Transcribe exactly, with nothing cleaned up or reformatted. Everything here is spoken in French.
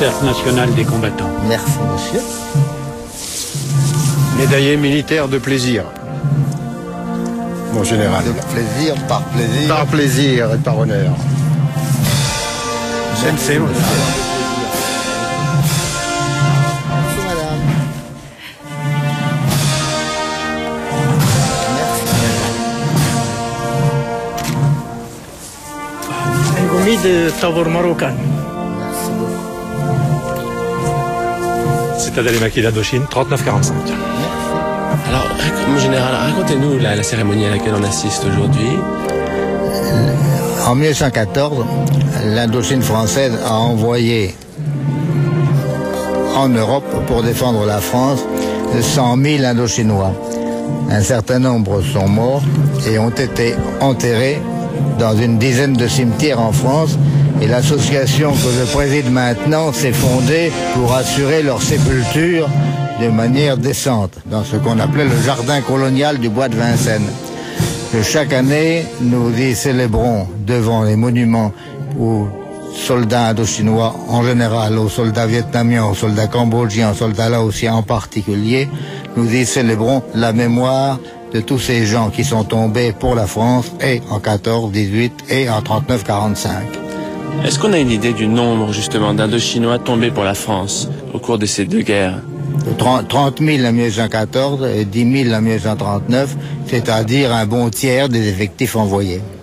Cercle national des combattants. Merci, monsieur. Médaillé militaire de plaisir. Mon général. De plaisir, par plaisir. Par plaisir et par honneur. Merci, Merci, madame. Un gourmet de tavor marocain. Merci beaucoup. Citadelle et maquis d'Indochine, trente-neuf quarante-cinq. Alors, mon général, racontez-nous la, la cérémonie à laquelle on assiste aujourd'hui. En mille neuf cent quatorze, l'Indochine française a envoyé en Europe, pour défendre la France, cent mille Indochinois. Un certain nombre sont morts et ont été enterrés dans une dizaine de cimetières en France. Et l'association que je préside maintenant s'est fondée pour assurer leur sépulture de manière décente, dans ce qu'on appelait le jardin colonial du bois de Vincennes. Que chaque année, nous y célébrons devant les monuments aux soldats indochinois en général, aux soldats vietnamiens, aux soldats cambodgiens, aux soldats laotiens en particulier, nous y célébrons la mémoire de tous ces gens qui sont tombés pour la France et en quatorze dix-huit et en trente-neuf quarante-cinq. Est-ce qu'on a une idée du nombre, justement, d'Indochinois tombés pour la France au cours de ces deux guerres? trente mille en mille neuf cent quatorze et dix mille en mille neuf cent trente-neuf, c'est-à-dire un bon tiers des effectifs envoyés.